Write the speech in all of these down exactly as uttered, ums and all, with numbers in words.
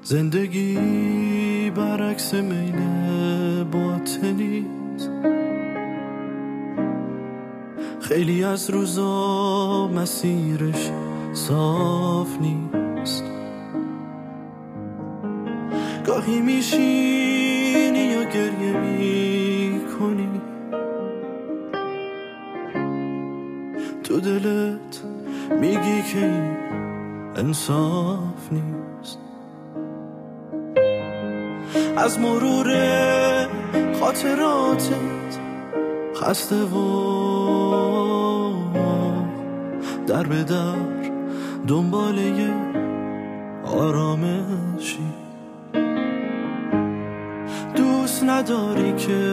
زندگی برعکس میل باطنیست. خیلی از روزا مسیرش صاف نیست. گاهی میشینی یا گریه میکنی، تو دلت میگی که این انصاف نیست. از مرور خاطراتت خسته و در به در دنباله آرامشی. دوست نداری که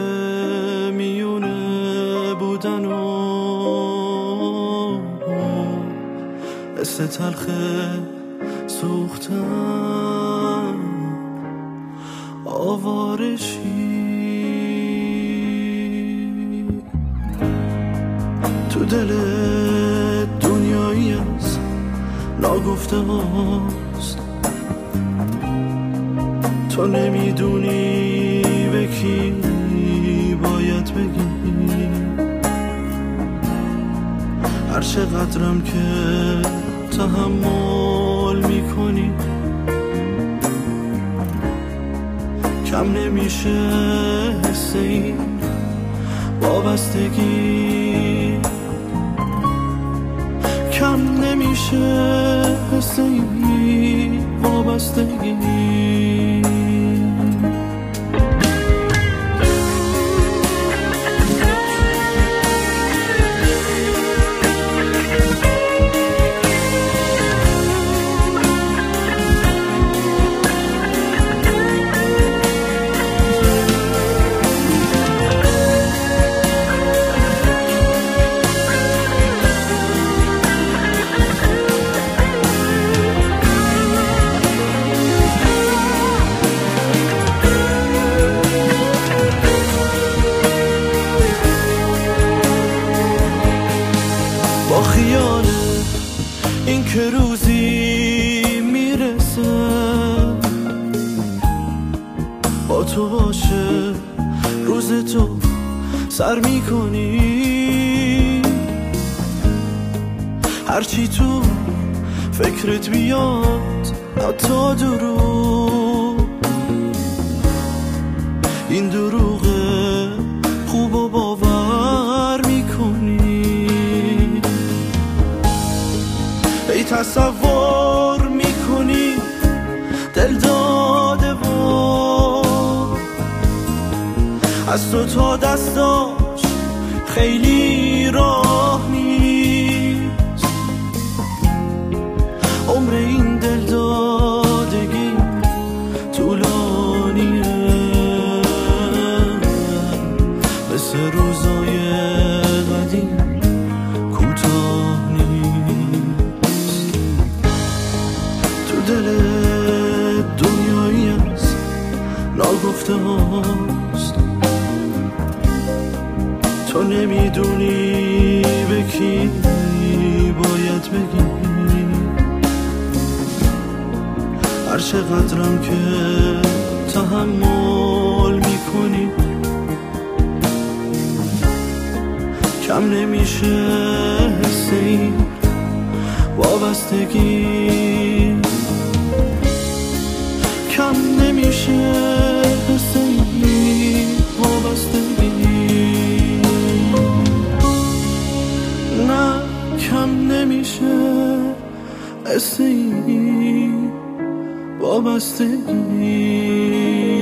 میونه بودن و حس تلخ سوختن آوارشی. تو دل دنیایی از ناگفته هاست، تو نمیدونی به کی باید بگی. هر چقدرم که تحمل میکنی کم نمیشه حس این وابستگی، کم نمیشه حس این وابستگی. با خیال این که روزی میرسه با تو باشه، روز تو سر میکنی. هرچی تو فکرت بیاد حتی دروغ، این دروغ خوب و باور میکنی. ای تصور میکنی دل داده و از تو تا دستاش خیلی راه نیست. عمر این دل دادگی طولانیه، مثل روزای قدیم کوتاه نیست. تو دل دنیایی از ناگفته هاست، تو نمیدونی به کی باید بگی. هر چقدرم که تحمل میکنی کم نمیشه حس این وابستگی، کم نمیشه حس این وابستگی. نه کم نمیشه حس این وابستگی.